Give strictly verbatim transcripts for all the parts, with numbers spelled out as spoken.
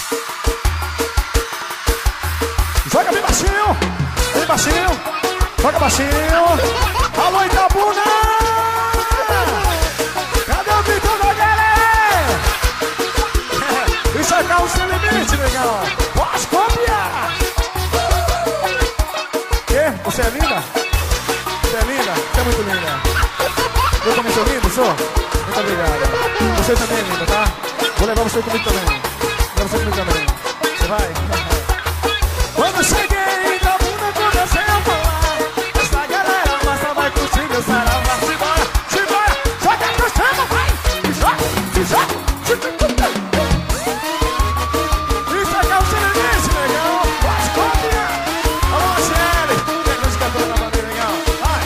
Joga bem baixinho, bem baixinho. Joga baixinho. Alô, Itabuna! Cadê o Vitor da galera? Isso é carro sem limite, legal. Pode copiar. Que? Você é linda? Você é linda? Você é muito linda. Eu também sou lindo, sou? Muito obrigado. Você também é linda, tá? Vou levar você comigo também. Vou levar você comigo também. Você vai? Quando cheguei em Itabuna, comecei a falar. Essa galera massa vai curtir meu saravá. Simbora, simbora, joga pro cima, vai. Se joga, se joga, se joga. Isso é calça limite, legal. Pode copiar. Alô, Michele. Tem grande cantora na bandeira, legal. Vai.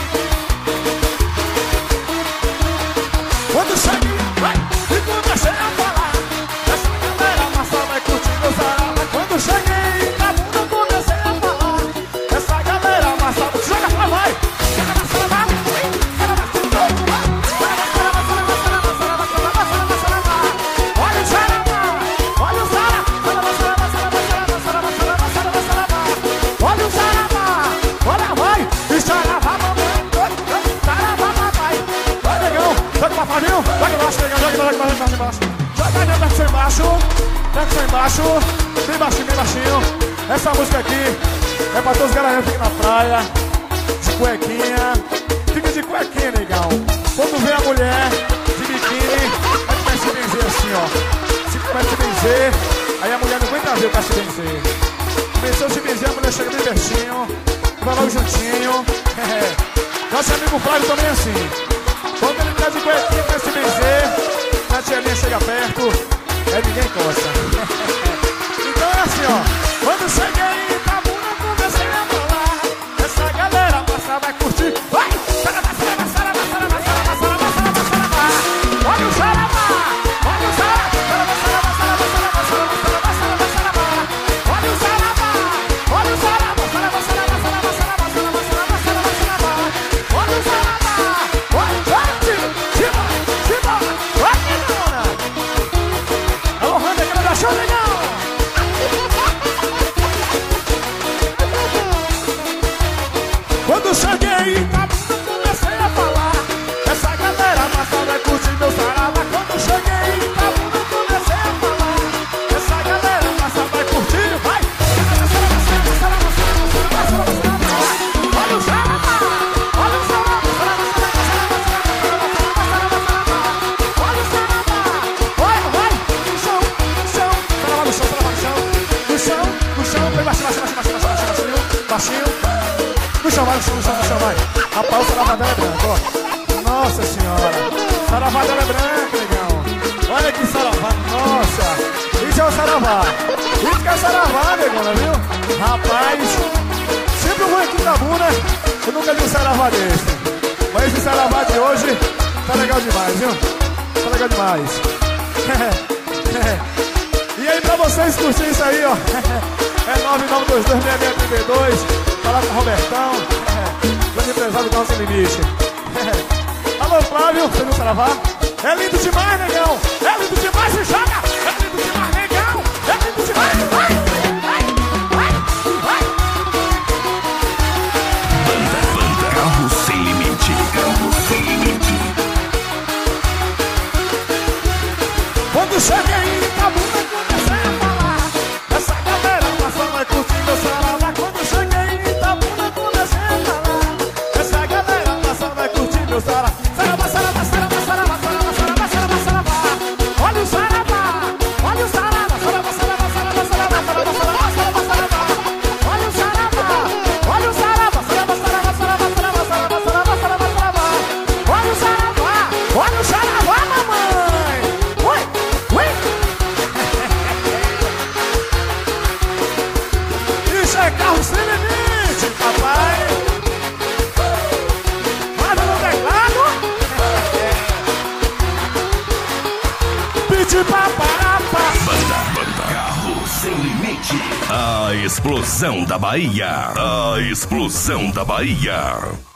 Quando cheguei, vai. E comecei a falar. Essa galera massa vai curtir meu saravá. Quando cheguei em Itabuna, comecei a falar. Essa galera massa, joga pra vai. Joga na saravá. Olha o saravá, olha o saravá. Olha o saravá, olha vai. E saravá, mamãe. Saravá, papai. Vai, negão. Joga pra Fabinho. Joga embaixo, negão. Joga embaixo, joga embaixo. Joga a minha percussão embaixo. Percussão embaixo. Bem baixinho, bem baixinho. Essa música aqui é pra todos os garanhões que ficam na praia, de cuequinha. Fica de cuequinha, negão. Quando vê a mulher de biquíni, aí começa a se benzer assim, ó. Se começa a se benzer, aí a mulher não aguenta ver o cara se benzer. Começou a se benzer, a mulher chega bem pertinho, vai logo juntinho. Nosso amigo Flávio também é assim. Quando ele tá de cuequinha, começa a se benzer, a tia chega perto, aí ninguém encosta. Então é assim, ó. Quando cheguei em Itabuna, comecei a falar. Essa galera passa, vai curtir. Vai! Saravá, saravá, saravá, saravá, saravá, saravá, saravá, saravá. Olha o saravá! Olha o saravá! Saravá, saravá, saravá, saravá, saravá, saravá, saravá, saravá. Olha o saravá! Olha o saravá! Saravá, saravá, saravá, saravá, saravá, saravá, saravá, saravá. Olha o saravá! Olha o saravá! Simbora, simbora! Vai, menina! Alô, Randa, que não show legal! Quando cheguei em Itabuna, comecei a falar. Essa galera massa vai curtir meu saravá. Quando cheguei em Itabuna, comecei a falar. Essa galera massa vai curtir, vai. Olha o saravá, olha o saravá, olha o saravá, olha, vai, no chão, no chão, saravá no chão, saravá no chão, no chão, no chão, bem baixinho, baixinho, baixinho, baixinho, baixinho, baixinho. No chão, vai, no chão, no chão, no chão, vai. Rapaz, o saravá dela é branco, ó. Nossa senhora. Saravá dela é branco, negão. Olha que saravá, nossa. Isso é o saravá. Isso que é o saravá, negona, viu? Rapaz, sempre eu vou aqui na Itabuna, eu nunca vi um saravá desse. Mas esse saravá de hoje tá legal demais, viu? Tá legal demais. E aí, pra vocês curtirem isso aí, ó. É nove nove dois dois, seis seis três dois. Falar com o Robertão, grande empresário do Nosso Limite. Alô, Flávio, você viu o saravá? É lindo demais, negão! É lindo demais, se joga! É lindo demais, negão! É lindo demais! Vai! Vai! Vai! Vai! Banda, banda, carro sem limite, carro sem limite. Quando cheguei em Itabuna, comecei a falar. Essa galera passa, vai curtir meu saravá. Quando cheguei em Itabuna, comecei a falar. Essa galera passa, vai curtir meu saravá. Saravá, saravá, saravá, saravá, saravá, saravá, saravá, saravá. Olha o saravá, olha o saravá, saravá, saravá, saravá, saravá, saravá, saravá, saravá, saravá. Olha o saravá, olha o saravá, saravá, saravá, saravá, saravá, saravá, saravá, saravá, saravá. Olha o saravá, olha o saravá, mamãe. Ui, ui. Isso é carro sem limite, papai. Vai no teclado. Pede paparapá. Banda, banda, carro sem limite. A explosão da Bahia. A explosão da Bahia.